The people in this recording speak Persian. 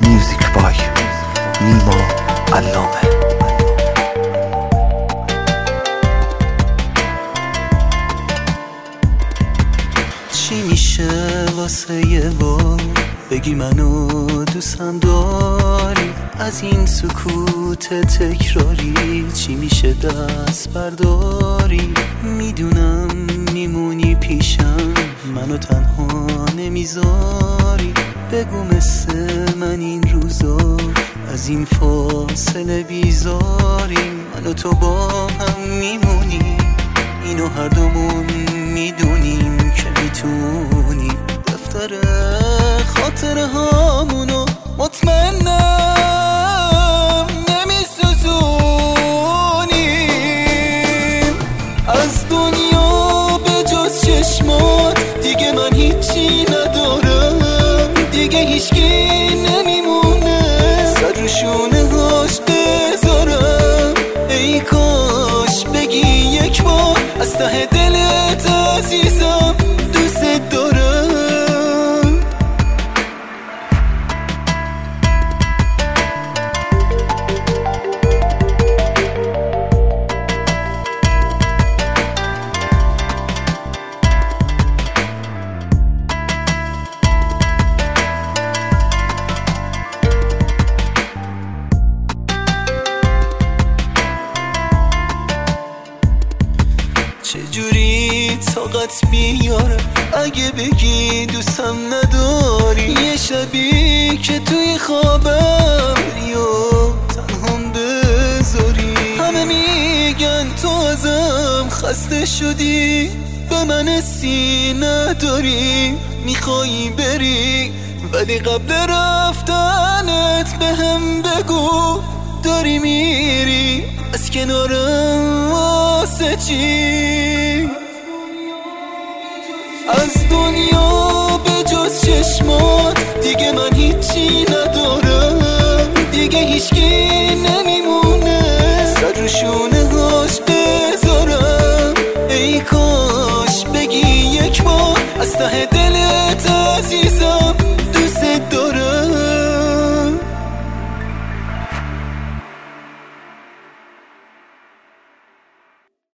میوزیک بای نیما علامه. چی میشه واسه یه بار بگی منو دوستم داری؟ از این سکوت تکراری چی میشه دست برداری؟ میدونم میمونی پیشم، منو تنها نمیذاری. بگو مثل من این روزا از این فاصله بیزاری. من و تو با هم میمونی، اینو هر دومون میدونیم که میتونیم دفتر خاطره هامونو مطمئنم نمیسوزونیم. از دنیا به جز چشمات دیگه من هیچی ندارم، دیگه هیچکی نمیمونه سر رو شونه هاش بذارم. ای کاش بگی یک بار از ته دلت عزیزم دوست دارم. چجوری طاقت بیارم اگه بگی دوستم نداری؟ یه شبی که توی خوابم بری و تنهام بذاری. همه میگن تو ازم خسته شدی، به من حسی نداری، میخوایی بری ولی قبل رفتنت بهم بگو داری میری از کنارم واسه چی؟ از دنیا به جز چشمات دیگه من هیچی ندارم، دیگه هیچکی نمیمونه سر رو شونه هاش بذارم. ای کاش بگی یک بار از ته دلت عزیزم